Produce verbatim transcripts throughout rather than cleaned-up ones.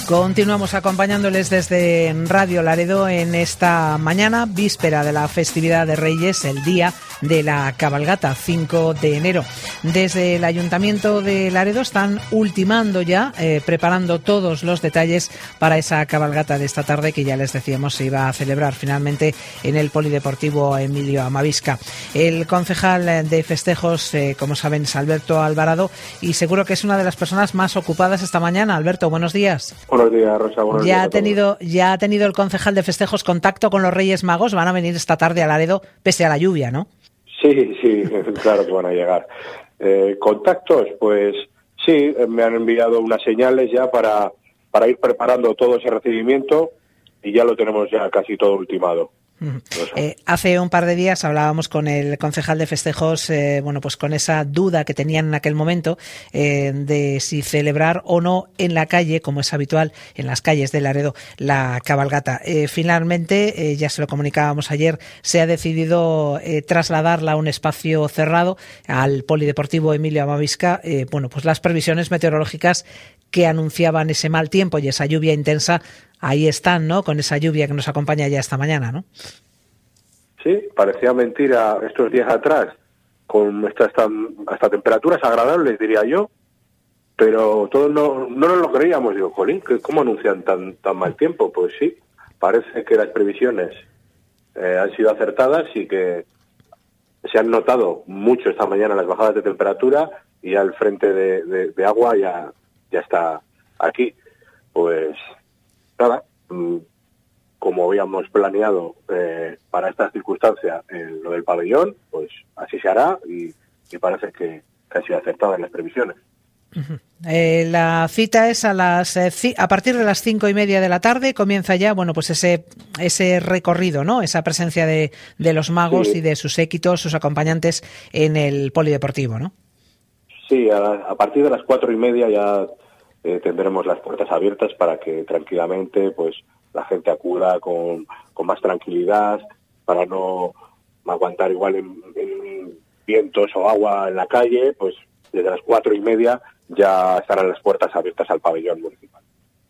Continuamos acompañándoles desde Radio Laredo en esta mañana, víspera de la festividad de Reyes, el día de la cabalgata, cinco de enero. Desde el Ayuntamiento de Laredo están ultimando ya, eh, preparando todos los detalles para esa cabalgata de esta tarde que ya les decíamos se iba a celebrar finalmente en el Polideportivo Emilio Amavisca. El concejal de festejos, eh, como saben, es Alberto Alvarado y seguro que es una de las personas más ocupadas esta mañana. Alberto, buenos días. Buenos días, Rosa. Buenos ya días ha tenido ya ha tenido el concejal de festejos contacto con los Reyes Magos. Van a venir esta tarde a Laredo pese a la lluvia, ¿no? Sí, sí, claro que van a llegar. Eh, contactos, pues sí, me han enviado unas señales ya para para ir preparando todo ese recibimiento y ya lo tenemos ya casi todo ultimado. Eh, hace un par de días hablábamos con el concejal de festejos, eh, bueno, pues con esa duda que tenían en aquel momento eh, de si celebrar o no en la calle, como es habitual en las calles de Laredo, la cabalgata. Eh, finalmente, eh, ya se lo comunicábamos ayer, se ha decidido eh, trasladarla a un espacio cerrado, al Polideportivo Emilio Amavisca. Eh, bueno, pues las previsiones meteorológicas que anunciaban ese mal tiempo y esa lluvia intensa, ahí están, ¿no? Con esa lluvia que nos acompaña ya esta mañana, ¿no? Sí, parecía mentira estos días atrás, con estas tan, hasta temperaturas agradables, diría yo, pero todos no, no nos lo creíamos. Digo, jolín, ¿cómo anuncian tan, tan mal tiempo? Pues sí, parece que las previsiones eh, han sido acertadas y que se han notado mucho esta mañana las bajadas de temperatura y ya el frente de, de, de agua ya, ya está aquí. Pues nada, como habíamos planeado eh, para esta circunstancia en lo del pabellón, pues así se hará y, y parece que, que ha sido acertada en las previsiones. Uh-huh. Eh, la cita es a las eh, ci- a partir de las cinco y media de la tarde. Comienza ya, bueno, pues ese ese recorrido, ¿no? Esa presencia de, de los magos sí. y de sus séquitos, sus acompañantes en el polideportivo, ¿no? Sí, a, a partir de las cuatro y media ya eh, tendremos las puertas abiertas para que tranquilamente, pues, la gente acuda con, con más tranquilidad, para no aguantar igual en, en vientos o agua en la calle. Pues desde las cuatro y media ya estarán las puertas abiertas al pabellón municipal.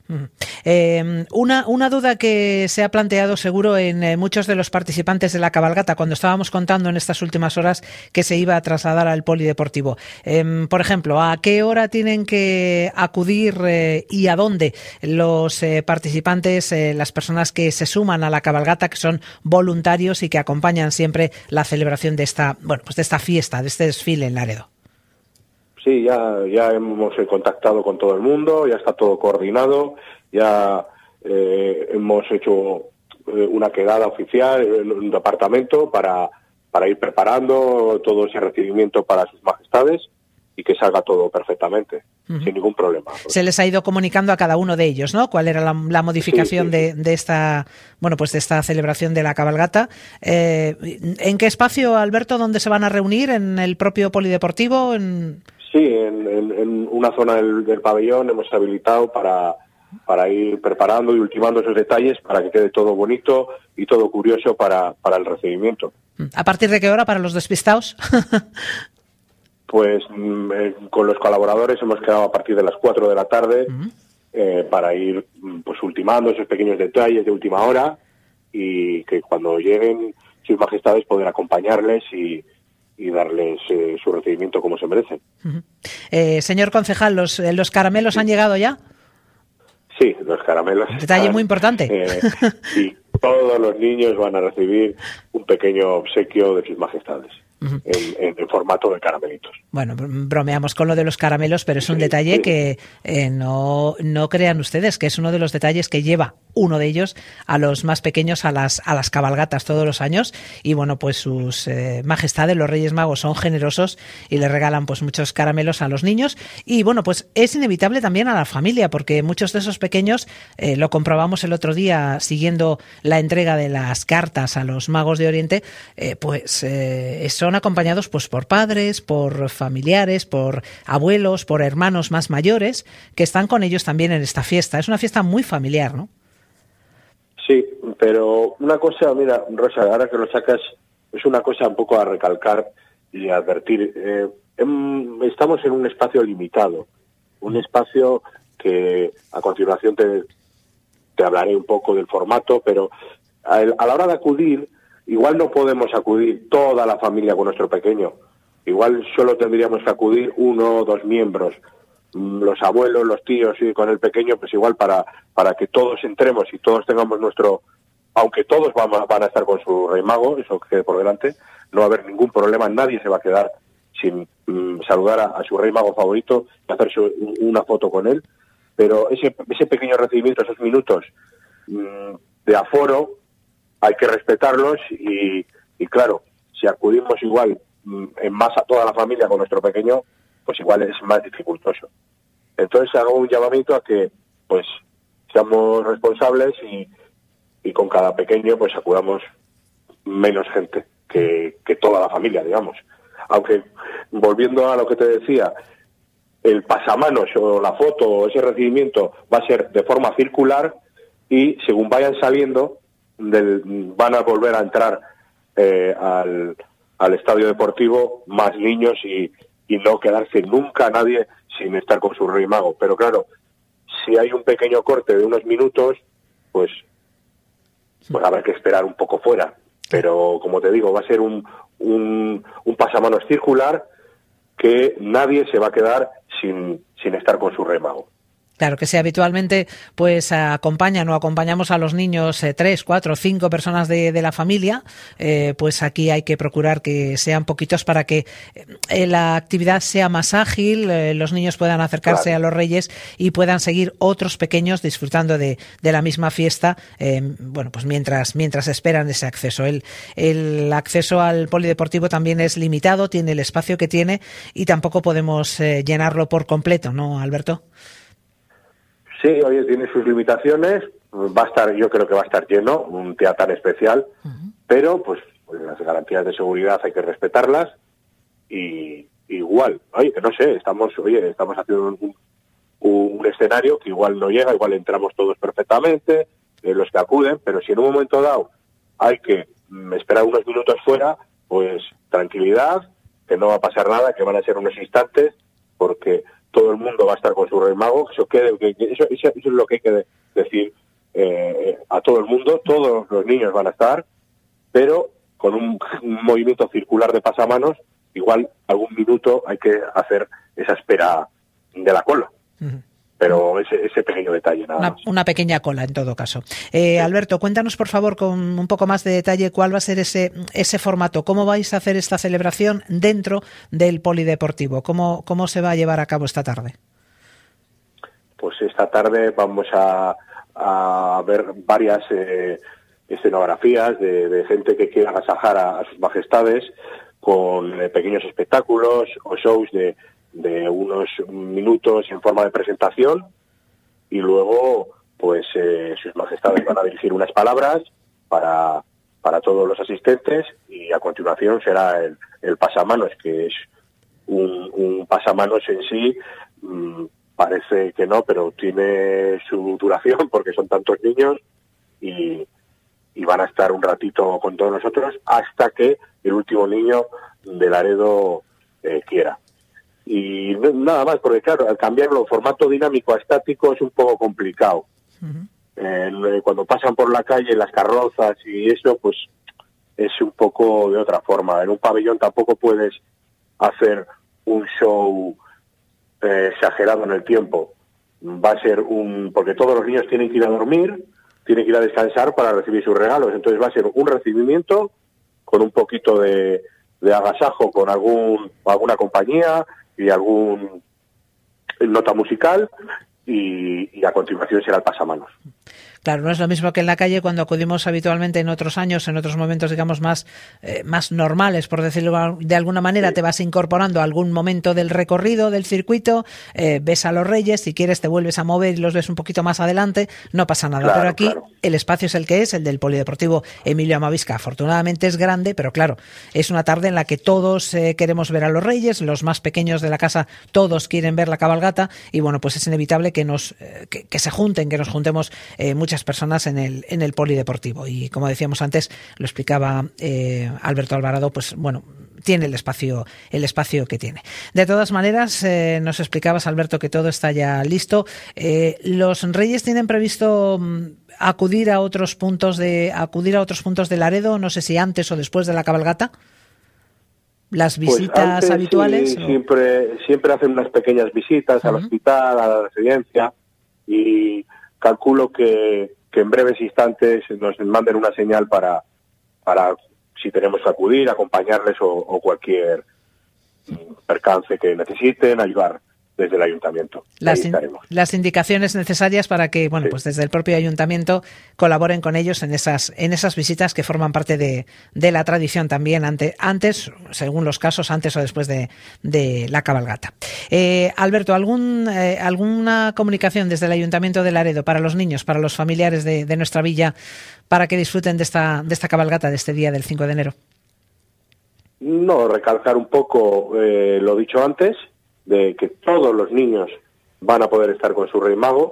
Eh, una, una duda que se ha planteado seguro en eh, muchos de los participantes de la cabalgata cuando estábamos contando en estas últimas horas que se iba a trasladar al polideportivo. Eh, por ejemplo, ¿a qué hora tienen que acudir eh, y a dónde los eh, participantes, eh, las personas que se suman a la cabalgata, que son voluntarios y que acompañan siempre la celebración de esta, bueno, pues de esta fiesta, de este desfile en Laredo? Sí, ya, ya hemos contactado con todo el mundo, ya está todo coordinado, ya eh, hemos hecho eh, una quedada oficial en un departamento para, para ir preparando todo ese recibimiento para sus majestades y que salga todo perfectamente, uh-huh. sin ningún problema. Se les ha ido comunicando a cada uno de ellos, ¿no? ¿Cuál era la, la modificación sí, sí, sí. De, de esta, bueno, pues de esta celebración de la cabalgata? Eh, ¿En qué espacio, Alberto, dónde se van a reunir? ¿En el propio polideportivo? ¿En... Sí, en, en, en una zona del, del pabellón hemos habilitado para, para ir preparando y ultimando esos detalles para que quede todo bonito y todo curioso para, para el recibimiento. ¿A partir de qué hora para los despistados? Pues eh, con los colaboradores hemos quedado a partir de las cuatro de la tarde uh-huh. eh, para ir pues ultimando esos pequeños detalles de última hora y que cuando lleguen sus majestades poder acompañarles y y darles eh, su recibimiento como se merecen. Uh-huh. Eh, señor concejal, ¿los, los caramelos sí. han llegado ya? Sí, los caramelos. Un detalle están, muy importante. Eh, y todos los niños van a recibir un pequeño obsequio de sus majestades. Uh-huh. En, en, en formato de caramelitos. Bueno, bromeamos con lo de los caramelos, pero es un sí, detalle sí. que eh, no, no crean ustedes que es uno de los detalles que lleva uno de ellos a los más pequeños a las a las cabalgatas todos los años y bueno, pues sus eh, majestades, los Reyes Magos, son generosos y le regalan pues muchos caramelos a los niños y bueno, pues es inevitable también a la familia porque muchos de esos pequeños, eh, lo comprobamos el otro día siguiendo la entrega de las cartas a los Magos de Oriente, eh, pues eh, eso son acompañados pues por padres, por familiares, por abuelos, por hermanos más mayores que están con ellos también en esta fiesta. Es una fiesta muy familiar, ¿no? Sí, pero una cosa, mira, Rosa, ahora que lo sacas, es una cosa un poco a recalcar y a advertir. Eh, em, estamos en un espacio limitado, un espacio que a continuación te, te hablaré un poco del formato, pero a, a la hora de acudir, igual no podemos acudir toda la familia con nuestro pequeño. Igual solo tendríamos que acudir uno o dos miembros, los abuelos, los tíos y con el pequeño, pues igual para, para que todos entremos y todos tengamos nuestro... Aunque todos van a, van a estar con su rey mago, eso quede por delante, no va a haber ningún problema, nadie se va a quedar sin mm, saludar a, a su rey mago favorito y hacerse una foto con él. Pero ese, ese pequeño recibimiento, esos minutos mmm, de aforo, hay que respetarlos y, y claro, si acudimos igual en masa toda la familia con nuestro pequeño, pues igual es más dificultoso. Entonces hago un llamamiento a que pues seamos responsables y, y con cada pequeño pues acudamos menos gente que, que toda la familia, digamos. Aunque, volviendo a lo que te decía, el pasamanos o la foto o ese recibimiento va a ser de forma circular y según vayan saliendo del, van a volver a entrar eh, al al estadio deportivo más niños y, y no quedarse nunca nadie sin estar con su rey mago. Pero claro, si hay un pequeño corte de unos minutos, pues, pues habrá que esperar un poco fuera. Pero como te digo, va a ser un, un, un pasamanos circular que nadie se va a quedar sin, sin estar con su rey mago. Claro, que si habitualmente pues acompañan o acompañamos a los niños eh, tres, cuatro, cinco personas de, de la familia, eh, pues aquí hay que procurar que sean poquitos para que eh, la actividad sea más ágil, eh, los niños puedan acercarse claro. a los reyes y puedan seguir otros pequeños disfrutando de, de la misma fiesta, eh, bueno, pues mientras mientras esperan ese acceso. El, el acceso al polideportivo también es limitado, tiene el espacio que tiene y tampoco podemos eh, llenarlo por completo, ¿no, Alberto? Sí, oye, tiene sus limitaciones, va a estar, yo creo que va a estar lleno, un día tan especial, uh-huh. pero pues, pues las garantías de seguridad hay que respetarlas y igual, oye, que no sé, estamos, oye, estamos haciendo un, un, un escenario que igual no llega, igual entramos todos perfectamente, eh, los que acuden, pero si en un momento dado hay que mm, esperar unos minutos fuera, pues tranquilidad, que no va a pasar nada, que van a ser unos instantes, porque todo el mundo va a estar con su rey mago, eso, quede, que, eso, eso, eso es lo que hay que de, decir eh, a todo el mundo, todos los niños van a estar, pero con un, un movimiento circular de pasamanos, igual algún minuto hay que hacer esa espera de la cola. Uh-huh. Pero ese, ese pequeño detalle, nada una, más. Una pequeña cola, en todo caso. Eh, Alberto, cuéntanos, por favor, con un poco más de detalle cuál va a ser ese ese formato. ¿Cómo vais a hacer esta celebración dentro del polideportivo? ¿Cómo, cómo se va a llevar a cabo esta tarde? Pues esta tarde vamos a, a ver varias eh, escenografías de, de gente que quiera agasajar a, a sus majestades con eh, pequeños espectáculos o shows de... de unos minutos en forma de presentación y luego pues eh, sus majestades van a dirigir unas palabras para, para todos los asistentes y a continuación será el, el pasamanos, que es un, un pasamanos en sí, mmm, parece que no, pero tiene su duración porque son tantos niños y, y van a estar un ratito con todos nosotros hasta que el último niño de Laredo eh, quiera. Y nada más, porque claro, al cambiarlo formato dinámico a estático es un poco complicado. Uh-huh. Eh, cuando pasan por la calle las carrozas y eso, pues es un poco de otra forma. En un pabellón tampoco puedes hacer un show eh, exagerado en el tiempo. Va a ser un... porque todos los niños tienen que ir a dormir, tienen que ir a descansar para recibir sus regalos. Entonces va a ser un recibimiento con un poquito de, de agasajo con algún alguna compañía y algún nota musical y, y a continuación será el pasamanos. Claro, no es lo mismo que en la calle cuando acudimos habitualmente en otros años, en otros momentos, digamos, más, eh, más normales, por decirlo de alguna manera, sí. Te vas incorporando a algún momento del recorrido, del circuito, eh, ves a los reyes, si quieres te vuelves a mover y los ves un poquito más adelante, no pasa nada. Claro, pero aquí claro. El espacio es el que es, el del Polideportivo Emilio Amavisca. Afortunadamente es grande, pero claro, es una tarde en la que todos eh, queremos ver a los reyes, los más pequeños de la casa, todos quieren ver la cabalgata y bueno, pues es inevitable que nos eh, que, que se junten, que nos juntemos eh, muchos muchas personas en el en el polideportivo. Y como decíamos antes, lo explicaba eh, Alberto Alvarado, pues bueno, tiene el espacio el espacio que tiene. De todas maneras, eh, nos explicabas, Alberto, que todo está ya listo. Eh, los Reyes tienen previsto acudir a otros puntos de acudir a otros puntos de Laredo, no sé si antes o después de la cabalgata. Las visitas pues antes, habituales. Sí, siempre siempre hacen unas pequeñas visitas uh-huh. al hospital, a la residencia, y calculo que, que en breves instantes nos manden una señal para para si tenemos que acudir, acompañarles o, o cualquier percance que necesiten, ayudar desde el ayuntamiento. Las, in, las indicaciones necesarias para que, bueno, sí. pues desde el propio ayuntamiento colaboren con ellos en esas en esas visitas que forman parte de, de la tradición también ante, antes, según los casos, antes o después de, de la cabalgata. Eh, Alberto, ¿algún eh, alguna comunicación desde el Ayuntamiento de Laredo para los niños, para los familiares de, de nuestra villa, para que disfruten de esta de esta cabalgata de este día del cinco de enero? No, recalcar un poco eh, lo dicho antes, de que todos los niños van a poder estar con su Rey Mago,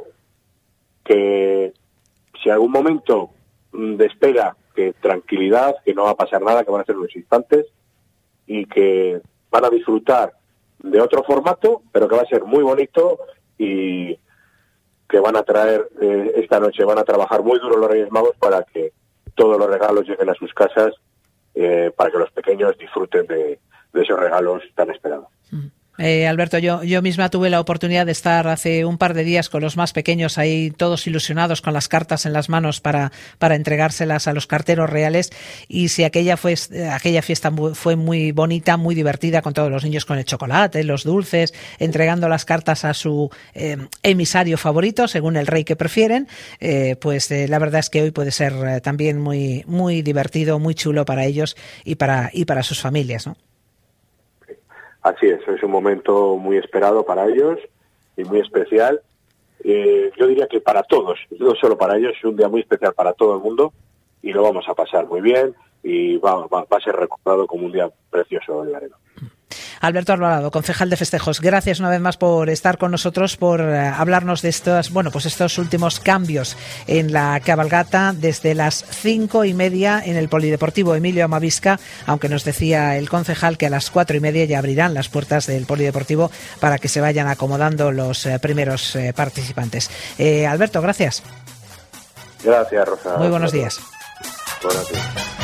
que si algún momento de espera, que tranquilidad, que no va a pasar nada, que van a ser unos instantes, y que van a disfrutar de otro formato, pero que va a ser muy bonito, y que van a traer eh, esta noche, van a trabajar muy duro los Reyes Magos para que todos los regalos lleguen a sus casas, eh, para que los pequeños disfruten de, de esos regalos tan esperados. Mm. Eh, Alberto, yo, yo misma tuve la oportunidad de estar hace un par de días con los más pequeños ahí, todos ilusionados con las cartas en las manos para, para entregárselas a los carteros reales, y si aquella fue aquella fiesta fue muy bonita, muy divertida, con todos los niños con el chocolate, los dulces, entregando las cartas a su eh, emisario favorito, según el rey que prefieren, eh, pues eh, la verdad es que hoy puede ser eh, también muy, muy divertido, muy chulo para ellos y para, y para sus familias, ¿no? Así es, es un momento muy esperado para ellos y muy especial. Eh, yo diría que para todos, no solo para ellos, es un día muy especial para todo el mundo, y lo vamos a pasar muy bien, y va, va, va a ser recordado como un día precioso en Laredo. Alberto Alvarado, concejal de festejos, gracias una vez más por estar con nosotros, por hablarnos de estos, bueno, pues estos últimos cambios en la cabalgata desde las cinco y media en el Polideportivo Emilio Amavisca, aunque nos decía el concejal que a las cuatro y media ya abrirán las puertas del Polideportivo para que se vayan acomodando los eh, primeros eh, participantes. Eh, Alberto, gracias. Gracias, Rosa. Muy buenos días. Buenos días.